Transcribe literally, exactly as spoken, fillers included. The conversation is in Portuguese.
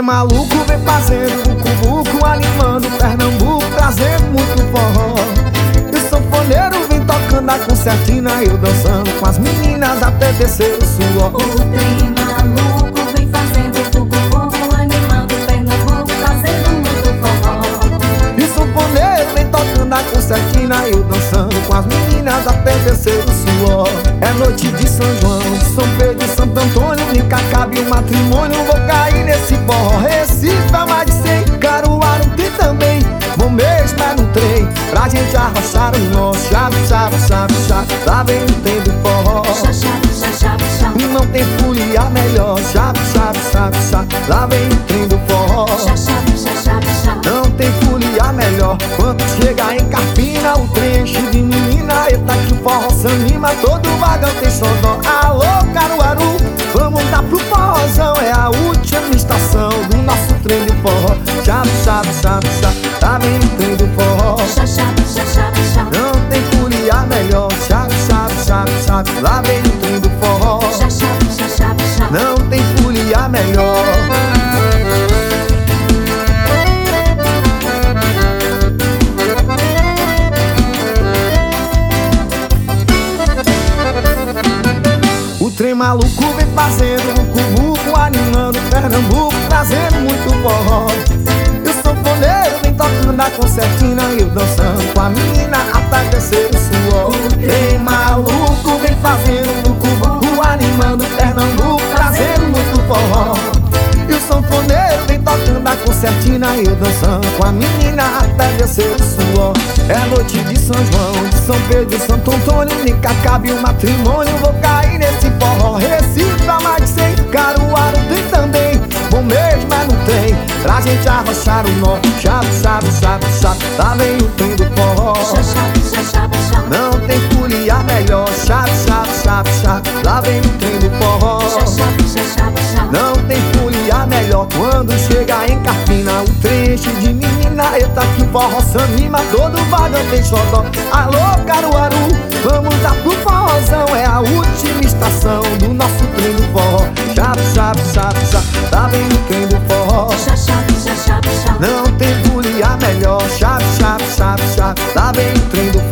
maluco vem fazendo buco-buco, animando Pernambuco, trazendo muito forró. E o sanfoneiro vem tocando a concertina, eu dançando com as meninas até descer o suor. O trem maluco vem fazendo buco-buco, animando Pernambuco, trazendo muito forró. E o sanfoneiro vem tocando a concertina, eu dançando com as meninas até descer o suor. É noite de São João, de São Pedro e Santo Antônio, nunca cabe um matrimônio, vou cair nesse forró. Recife é mais de cem, Caruaru tem também, vou mesmo é no trem, pra gente arrochar o nó. Chave, chave, chave, chave, lá vem o trem do forró. Não tem folia melhor. Chave, chave, chave, chave, lá vem o trem do forró. Não tem folia melhor. Quando chega em Carpina, o trem enche de menina, eita que o forró se anima, todo vagão tem xodó. Alô Caruaru, vamos dar pro forrozão, é a última estação do nosso trem de forró. Chave, chave, chave, chave, lá vem o trem do forró. Não tem folia melhor. Chave, chave, chave, chave, lá vem o trem do forró. Não tem folia melhor. O trem maluco vem fazendo buco-buco, animando Pernambuco, trazendo muito forró. E o sanfoneiro vem tocando a concertina, eu dançando com a menina até descer o suor. O trem maluco vem fazendo buco-buco, animando Pernambuco, trazendo muito forró. E o sanfoneiro vem tocando a concertina, eu dançando com a menina até descer o suor. É noite de São João, de São Pedro e Santo Antônio, nunca cabe um matrimônio, vou cair nesse forró. Recife é mais de cem, Caruaru tem também, bom mesmo é no trem, pra gente arrochar o nó. Chave, chave, chave, chave, lá vem o trem do forró. Não tem folia melhor. Chave, chave, chave, chave, lá vem o trem do forró. Não tem folia melhor. Quando chega em Carpina, o trem enche de menina, eita que o forró se anima, todo vagão tem xodó. Alô Caruaru, vamos dar pro forrozão, é a última estação do nosso trem do forró. Chave, chave, chave, chave, lá vem o trem do forró. Não tem folia melhor. Chave, chave, chave, chave, lá vem o trem do